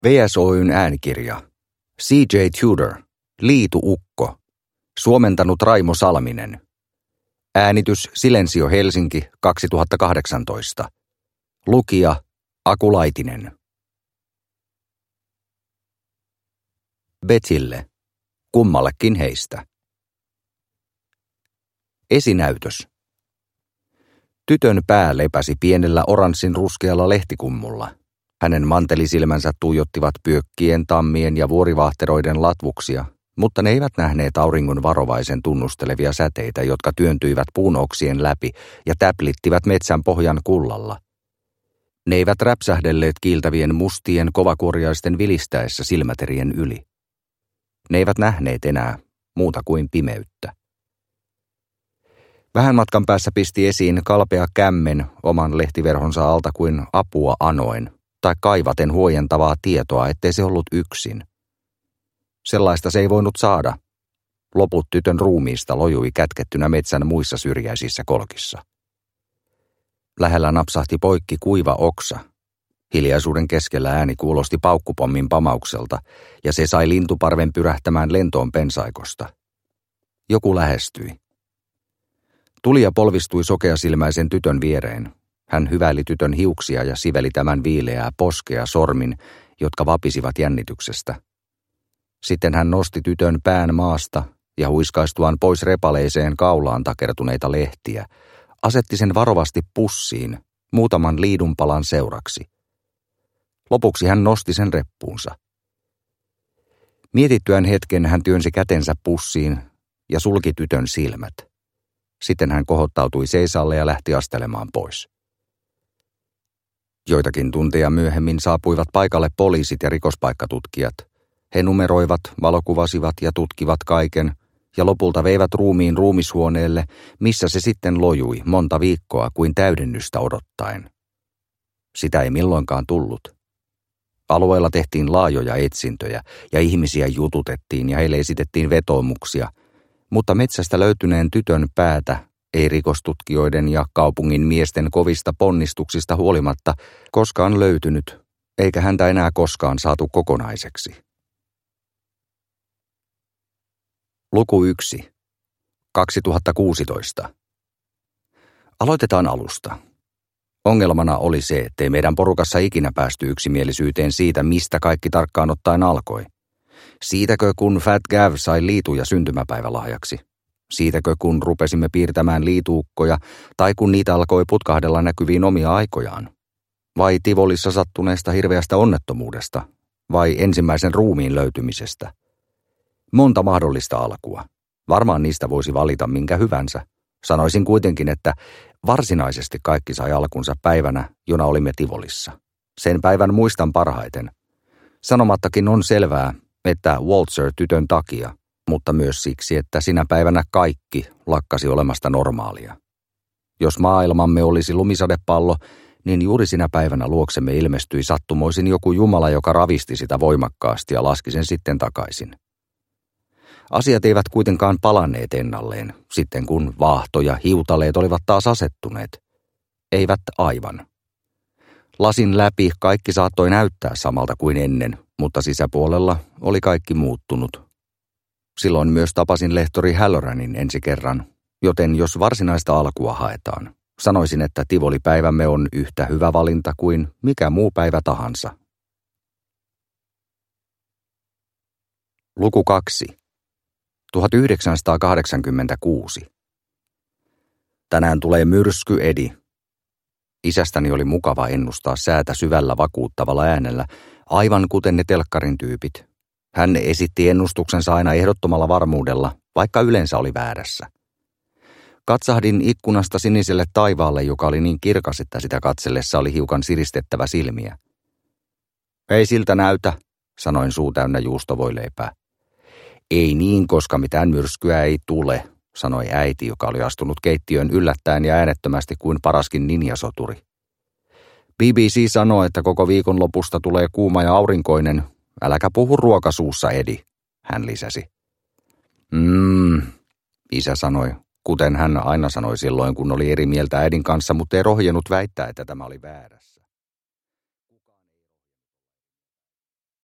VSOY:n äänikirja. C.J. Tudor, Liitu-ukko. Suomentanut Raimo Salminen. Äänitys Silensio Helsinki 2018. Lukija Aku Laitinen. Betsille. Kummallekin heistä. Esinäytös. Tytön pää lepäsi pienellä oranssin ruskealla lehtikummulla. Hänen mantelisilmänsä tuijottivat pyökkien, tammien ja vuorivahteroiden latvuksia, mutta ne eivät nähneet auringon varovaisen tunnustelevia säteitä, jotka työntyivät puun oksien läpi ja täplittivät metsän pohjan kullalla. Ne eivät räpsähdelleet kiiltävien mustien kovakuoriaisten vilistäessä silmäterien yli. Ne eivät nähneet enää muuta kuin pimeyttä. Vähän matkan päässä pisti esiin kalpea kämmen oman lehtiverhonsa alta kuin apua anoen, tai kaivaten huojentavaa tietoa, ettei se ollut yksin. Sellaista se ei voinut saada. Loput tytön ruumiista lojui kätkettynä metsän muissa syrjäisissä kolkissa. Lähellä napsahti poikki kuiva oksa. Hiljaisuuden keskellä ääni kuulosti paukkupommin pamaukselta, ja se sai lintuparven pyrähtämään lentoon pensaikosta. Joku lähestyi. Tulija polvistui sokeasilmäisen tytön viereen. Hän hyväili tytön hiuksia ja siveli tämän viileää poskea sormin, jotka vapisivat jännityksestä. Sitten hän nosti tytön pään maasta ja huiskaistuaan pois repaleiseen kaulaan takertuneita lehtiä, asetti sen varovasti pussiin muutaman liidunpalan seuraksi. Lopuksi hän nosti sen reppuunsa. Mietittyään hetken hän työnsi kätensä pussiin ja sulki tytön silmät. Sitten hän kohottautui seisalle ja lähti astelemaan pois. Joitakin tunteja myöhemmin saapuivat paikalle poliisit ja rikospaikkatutkijat. He numeroivat, valokuvasivat ja tutkivat kaiken, ja lopulta veivät ruumiin ruumishuoneelle, missä se sitten lojui monta viikkoa kuin täydennystä odottaen. Sitä ei milloinkaan tullut. Alueella tehtiin laajoja etsintöjä, ja ihmisiä jututettiin ja heille esitettiin vetoomuksia, mutta metsästä löytyneen tytön päätä ei rikostutkijoiden ja kaupungin miesten kovista ponnistuksista huolimatta koskaan löytynyt, eikä häntä enää koskaan saatu kokonaiseksi. Luku 1. 2016. Aloitetaan alusta. Ongelmana oli se, ettei meidän porukassa ikinä päästy yksimielisyyteen siitä, mistä kaikki tarkkaan ottaen alkoi. Siitäkö, kun Fat Gav sai liituja syntymäpäivälahjaksi? Siitäkö, kun rupesimme piirtämään liituukkoja, tai kun niitä alkoi putkahdella näkyviin omia aikojaan? Vai Tivolissa sattuneesta hirveästä onnettomuudesta? Vai ensimmäisen ruumiin löytymisestä? Monta mahdollista alkua. Varmaan niistä voisi valita minkä hyvänsä. Sanoisin kuitenkin, että varsinaisesti kaikki sai alkunsa päivänä, jona olimme Tivolissa. Sen päivän muistan parhaiten. Sanomattakin on selvää, että Waltzer-tytön takia, mutta myös siksi, että sinä päivänä kaikki lakkasi olemasta normaalia. Jos maailmamme olisi lumisadepallo, niin juuri sinä päivänä luoksemme ilmestyi sattumoisin joku jumala, joka ravisti sitä voimakkaasti ja laski sen sitten takaisin. Asiat eivät kuitenkaan palanneet ennalleen, sitten kun vaahto ja hiutaleet olivat taas asettuneet. Eivät aivan. Lasin läpi kaikki saattoi näyttää samalta kuin ennen, mutta sisäpuolella oli kaikki muuttunut. Silloin myös tapasin lehtori Halloranin ensi kerran, joten jos varsinaista alkua haetaan, sanoisin, että Tivoli-päivämme on yhtä hyvä valinta kuin mikä muu päivä tahansa. Luku 2. 1986. Tänään tulee myrsky, Edi. Isästäni oli mukava ennustaa säätä syvällä vakuuttavalla äänellä, aivan kuten ne telkkarin tyypit. Hän esitti ennustuksensa aina ehdottomalla varmuudella, vaikka yleensä oli väärässä. Katsahdin ikkunasta siniselle taivaalle, joka oli niin kirkas, että sitä katsellessa oli hiukan siristettävä silmiä. Ei siltä näytä, sanoin suu täynnä juustovoileipää. Ei niin, koska mitään myrskyä ei tule, sanoi äiti, joka oli astunut keittiöön yllättäen ja äänettömästi kuin paraskin ninjasoturi. BBC sanoo, että koko viikonlopusta tulee kuuma ja aurinkoinen. Äläkä puhu ruokasuussa, Edi, hän lisäsi. Isä sanoi, kuten hän aina sanoi silloin, kun oli eri mieltä äidin kanssa, mutta ei rohjennut väittää, että tämä oli väärässä.